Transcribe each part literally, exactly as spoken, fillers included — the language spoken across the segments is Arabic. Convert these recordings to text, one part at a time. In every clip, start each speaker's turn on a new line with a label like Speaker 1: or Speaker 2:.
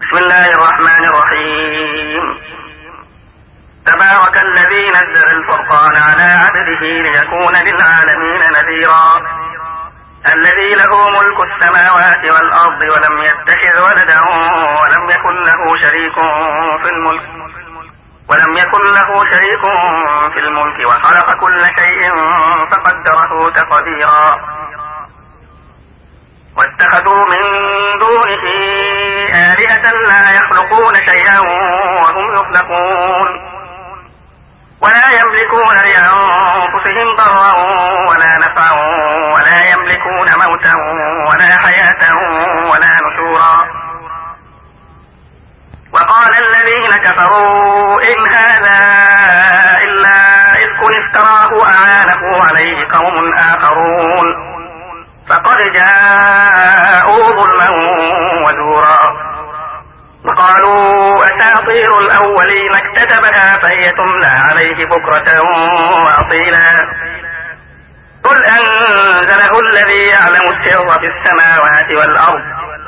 Speaker 1: بسم الله الرحمن الرحيم. تبارك الذي نزل الفرقان على عبده ليكون للعالمين نذيرا الذي له ملك السماوات والأرض ولم يتخذ ولدا ولم يكن له شريك في الملك ولم يكن له شريك في الملك وخلق كل شيء فقدره تقديرا واتخذوا من دونه آلهة لا يخلقون شيئا وهم يخلقون ولا يملكون لأنفسهم ضرا ولا نفعا ولا يملكون موتا ولا حياة ولا نشورا. وقال الذين كفروا إن هذا إلا إفك افتراه أعانه عليه قوم آخرون فقد جاءوا ظلما وزورا. وقالوا أساطير الأولين اكتتبها فهي تملى عليه بكرة وأصيلا. قل أنزله الذي يعلم السر في السماوات والأرض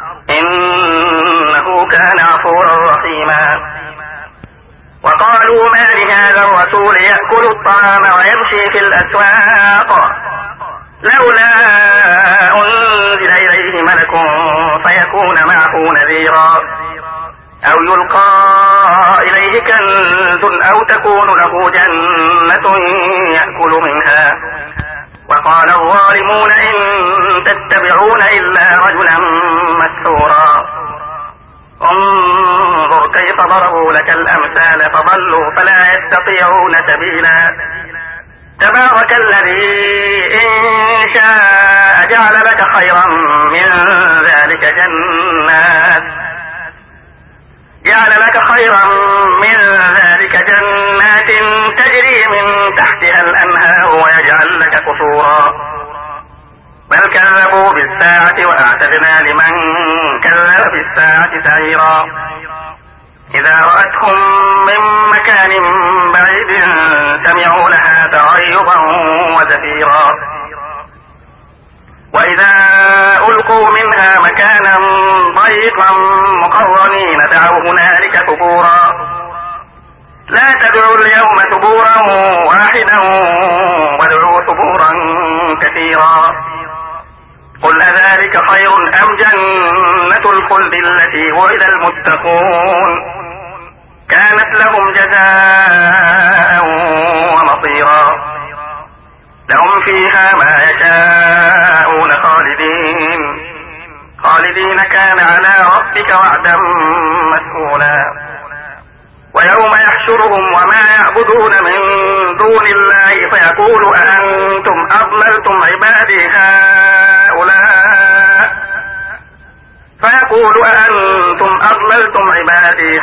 Speaker 1: إنه كان غفورا رحيما. وقالوا ما لهذا الرسول يأكل الطعام ويمشي في الأسواق لولا أنزل إليه ملك فيكون معه نذيرا أو يلقى إليه كنز أو تكون له جنة يأكل منها. وقال الظالمون إن تتبعون إلا رجلا مسحورا. انظر كيف ضربوا لك الأمثال فضلوا فلا يستطيعون سبيلا. تبارك الذي إن شاء جعل لك خيرا من ذلك جنات جعل لك خيرا من ذلك جنات تجري من تحتها الأنهار ويجعل لك قصورا. بل كذبوا بالساعة وأعتدنا لمن كذب بالساعة سعيرا. إذا رأتهم من مكان بعيد سمعوا لها تغيظا وزفيرا. وإذا ألقوا منها مكانا ضيقا مقرنين دعوا هنالك ثبورا. لا تدعوا اليوم ثبورا واحدا وادعوا ثبورا كثيرا. قل أذلك خير أم جنة الخلد التي وعد المتقون كانت لهم جزاء ومصيرا. لهم فيها ما يشاءون خالدين خالدين كان على ربك وعدا مسئولا. ويوم يحشرهم وما يعبدون من دون الله فيقول أأنتم أضللتم عبادي هؤلاء فيقول أأنتم أضللتم عبادي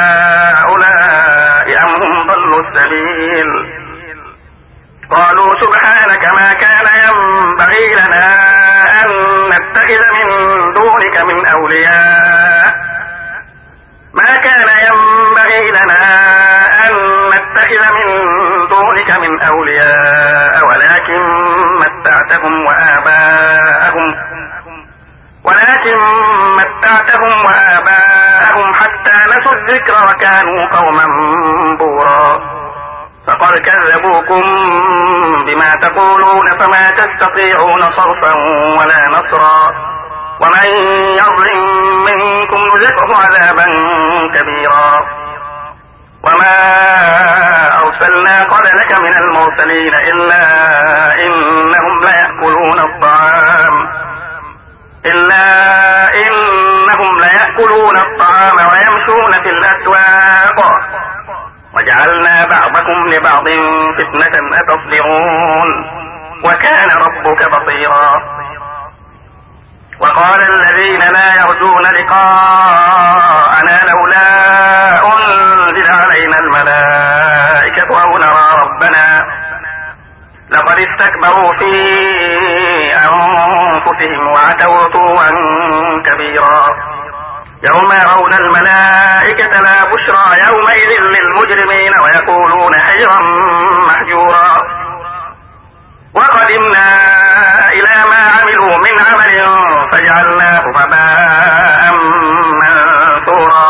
Speaker 1: هؤلاء أم هم ضلوا السبيل. قالوا سبحانك ما كان ينبغي لنا أن نتخذ من دونك من أولياء ما كان ينبغي لنا أن نتخذ من دونك من أولياء ولكن متعتهم وآباءهم ولكن متعتهم وآباءهم حتى نسوا الذكر وكانوا قوما بورا. فقد كذبوكم بما تقولون فما تستطيعون صرفا ولا نصرا. ومن يظلم منكم نذقه عذابا كبيرا. وما أرسلنا قبلك من المرسلين إلا إنهم ليأكلون الطعام إلا إنهم ليأكلون الطعام ويمشون في الأسواق وجعلنا بعضكم لبعض فتنة أتصبرون وكان ربك بصيرا. وقال الذين لا يرجون لقاءنا لولا أنزل علينا الملائكة أو نرى ربنا لقد استكبروا في أنفسهم وعتوا عتوا كبيرا. يوم يرون الملائكة لا بشرى يومئذ للمجرمين ويقولون حجرا محجورا. وقدمنا إلى ما عملوا من عمل فجعلناه هباء منثورا.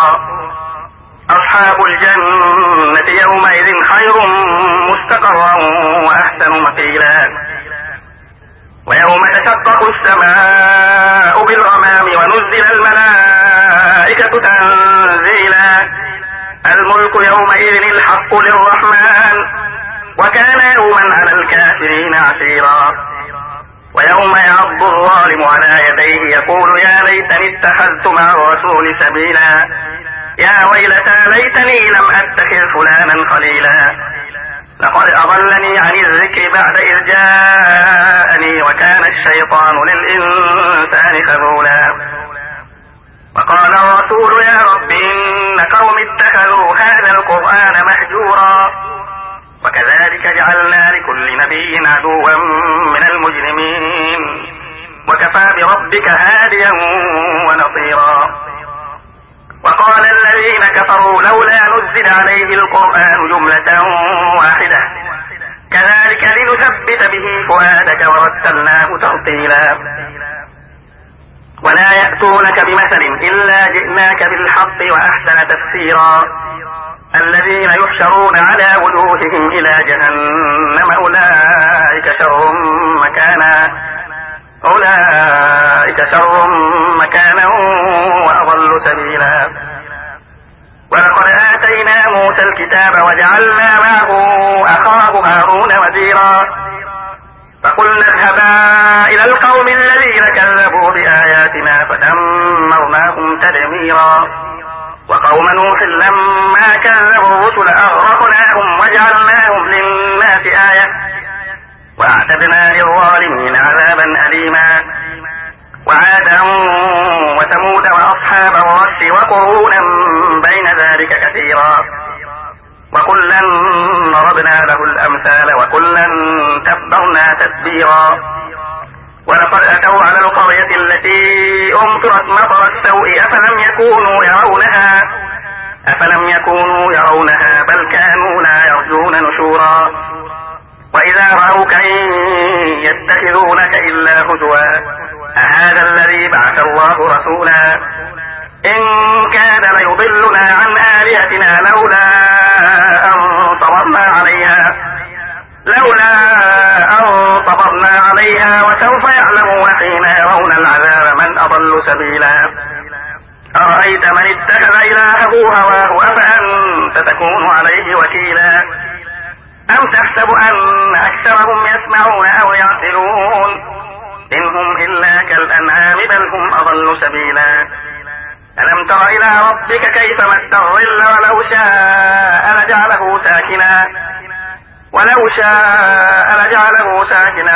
Speaker 1: الجنة يومئذ خير مستقرا وأحسن مقيلا. ويوم تشقق السماء بالغمام ونزل الملائكة تنزيلا. الملك يومئذ الحق للرحمن وكان يوما على الكافرين عسيرا. ويوم يعض الظالم على يديه يقول يا ليتني اتخذت مع الرسول سبيلا. يا ويلتى ليتني لم أتخذ فلانا خليلا. لقد أضلني عن الذكر بعد إذ جاءني وكان الشيطان للإنسان خذولا. وقال الرسول يا رب إن قوم اتخذوا هذا القرآن مهجورا. وكذلك جعلنا لكل نبي عدوا من المجرمين وكفى بربك هاديا ونصيرا. وقال الذين كفروا لولا نزل عليه القرآن جملة واحدة كذلك لنثبت به فؤادك ورتلناه ترتيلا. ولا يأتونك بمثل إلا جئناك بالحق وأحسن تفسيرا. الذين يحشرون على وجوههم إلى جهنم أولئك شر مكانا أولئك شر مكانا وأضل سبيلا. ولقد آتينا موسى الكتاب وجعلنا معه أخاه هارون وزيرا. فقلنا اذهبا إلى القوم الذين كذبوا بآياتنا فدمرناهم تدميرا. وقوم نوح لما كذبوا الرسل أغرقناهم وجعلناهم للناس آية وأعتدنا للظالمين عذابا أليما. وعادا وثمود وأصحاب الرس وقرونا بين ذلك كثيرا. وكلا ضربنا له الأمثال وكلا تبرنا تتبيرا. ولقد أتوا على القرية التي أمطرت مطر السوء أفلم يكونوا يرونها أفلم يكونوا يرونها بل كانوا لا يرجون نشورا. وإذا رأوك إن يتخذونك إلا هزوا أهذا الذي بعث الله رسولا. إن كان ليضلنا عن آلهتنا لولا أن صبرنا عليها لولا أن صبرنا عليها وسوف يعلمون حين يرون العذاب من أضل سبيلا. أرأيت من اتخذ إلهه هواه أفأنت تكون عليه وكيلا. أم تحسب أن أكثرهم يسمعون أو يعقلون إن هم إلا كالأنعام بل هم أضل سبيلا. ألم تر إلى ربك كيف مد الظل ولو شاء لجعله ساكنا ولو شاء لجعله ساكنا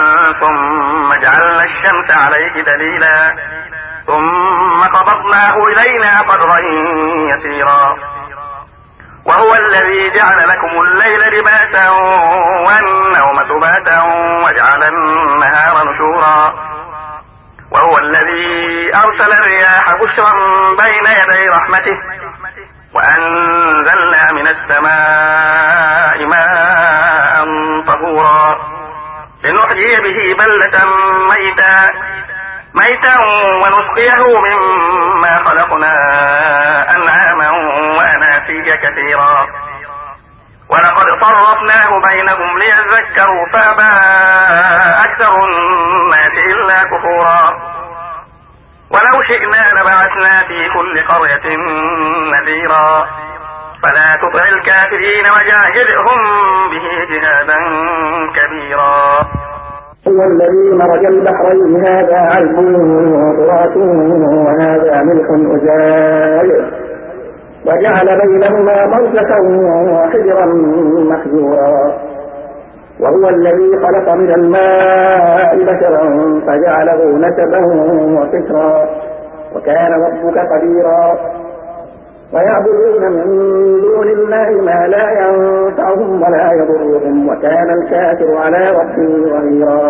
Speaker 1: ثم جعلنا الشمس عليه دليلا ثم قبضناه إلينا قدرا يسيرا. وهو الذي جعل لكم الليل لباسا والنوم سباتا وجعل النهار نشورا. وهو الذي أرسل الرياح بشرا بين يدي رحمته وأنزلنا من السماء ماء طهورا لنحيي به بلدة ميتا ميتا ونسقيه مما خلقنا أنعاما وأناسيا كثيرا. ولقد صرفناه بينهم ليذكروا فأبى أكثر الناس إلا كفورا. ولو شئنا لبعثنا في كل قرية نذيرا فلا تطع الكافرين وجاهدهم به جهادا كبيرا.
Speaker 2: هو الذي مرج البحرين هذا عذب فرات وهذا ملح أجاج وجعل بينهما برزخا وحجرا محجورا. وهو الذي خلق من الماء بشرا فجعله نسبا وفكرا وكان ربك قديرا. ويعبدون من دون الله ما لا ينفعهم ولا يضرهم وكان الكافر على ربه ظهيرا.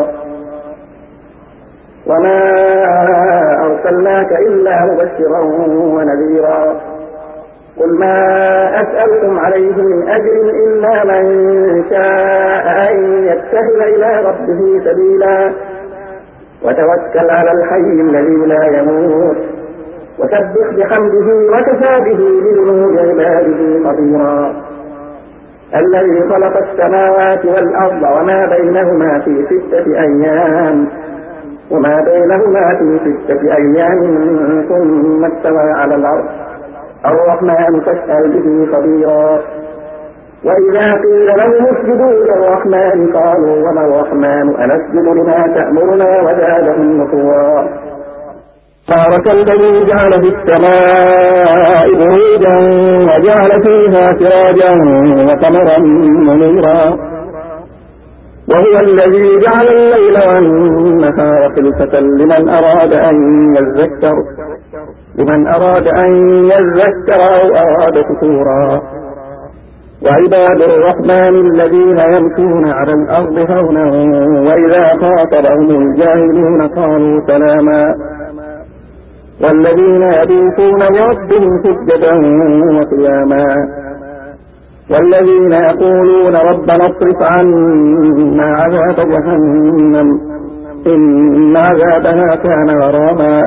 Speaker 2: وما أرسلناك إلا مبشرا ونذيرا. قل ما أسألكم عليه من أجر إلا من شاء أن يتخذ إلى ربه سبيلا وتوكل على الحي الذي لا يموت وسبح بحمده وكفى به بذنوب عباده خبيرا. الذي خلق السماوات والأرض وما بينهما في ستة أيام وما بينهما في ستة أيام ثم استوى على العرش الرحمن فاسأل به خبيرا. وإذا قيل لهم اسجدوا للرحمن قالوا وما الرحمن أنسجد لما تأمرنا وزادهم نفورا. تبارك الذي جعل في السماء بروجا وجعل فيها سراجا وقمرا منيرا. وهو الذي جعل الليل والنهار خلفة لمن أراد أن يذكر لمن أراد أن يذكر أو أراد شكورا. وعباد الرحمن الذين يمشون على الأرض هونا وإذا خاطبهم الجاهلون قالوا سلاما. والذين يبيتون لربهم سجدا وقياما. والذين يقولون ربنا اصرف عنا عذاب جهنم إن عذابها كان غراما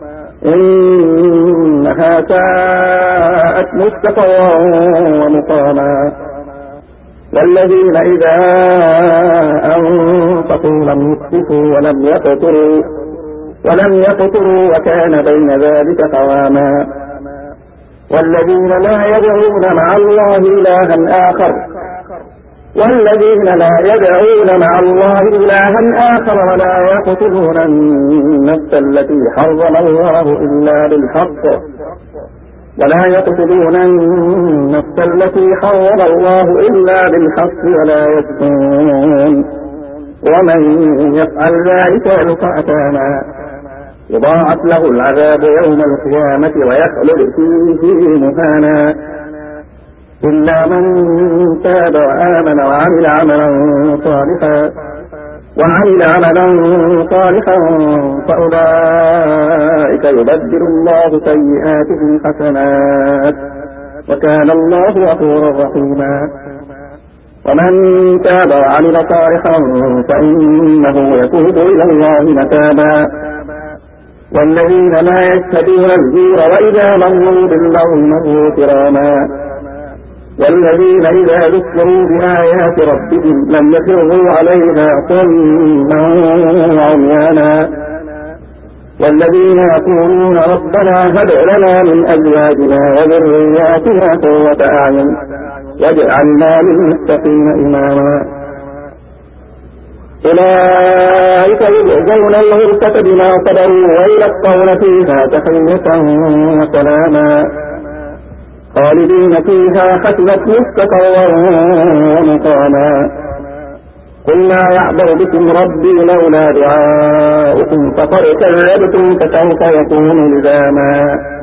Speaker 2: إنها ساءت مستقرا ومقاما. والذين إذا أنفقوا لم يسرفوا ولم يقتروا ولم يقتروا وكان بين ذلك قواما. والذين لا يدعون مع الله إلها آخر والذين لا يدعون مع الله إلها آخر ولا يقتلون النفس التي حرم الله إلا بالحق ولا يقتلون النفس التي حرم الله إلا بالحق ولا يزنون ومن يفعل ذلك يلقى أثاما يضاعف له العذاب يوم القيامة ويخلد فيه مهانا إلا من تاب وآمن وعمل عملا صالحا وعمل عملا صالحا فأولئك يبدل الله سيئاتهم حسنات وكان الله غفورا رحيما. ومن تاب وعمل صالحا فإنه يتوب إلى الله متابا. والذين لا يشهدون الزور وإذا مروا باللغو مروا كراما. والذين إذا ذكروا بآيات ربهم لم يخروا عليها صما وعميانا. والذين يقولون ربنا هب لنا من أزواجنا وذرياتنا قرة أعين واجعلنا للمتقين إماما. أولئك يجزون الغرفة بما صبروا ويلقون فيها تحية وسلاما خالدين فيها حسنت مستقرا ومقاما. قل ما يعبأ بكم ربي لولا دعاؤكم فقد كذبتم فسوف يكون لزاما.